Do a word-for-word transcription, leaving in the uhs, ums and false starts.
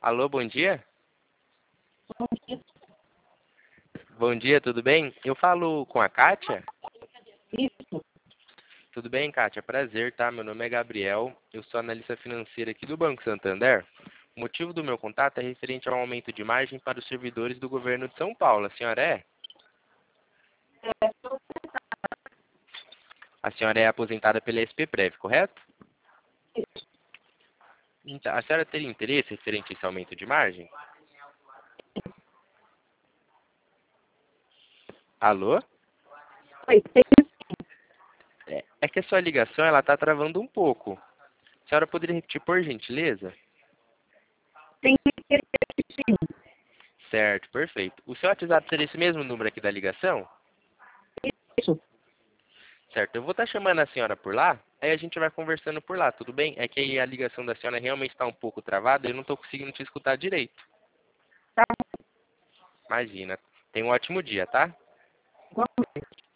Alô, bom dia? Bom dia. Bom dia, tudo bem? Eu falo com a Kátia? Isso. Tudo bem, Kátia? Prazer, tá? Meu nome é Gabriel, eu sou analista financeira aqui do Banco Santander. O motivo do meu contato é referente ao aumento de margem para os servidores do governo de São Paulo. A senhora é? É, A senhora é aposentada pela S P Prev, correto? isso. Então, a senhora teria interesse referente a esse aumento de margem? Alô? Oi, tem, É, é que a sua ligação ela está travando um pouco. A senhora poderia repetir por gentileza? tem interesse sim. Certo, perfeito. O seu WhatsApp seria esse mesmo número aqui da ligação? Isso. Certo, eu vou estar chamando a senhora por lá, aí a gente vai conversando por lá, tudo bem? É que aí a ligação da senhora realmente está um pouco travada e eu não estou conseguindo te escutar direito. Tá Imagina. Tenha um ótimo dia, tá? bom.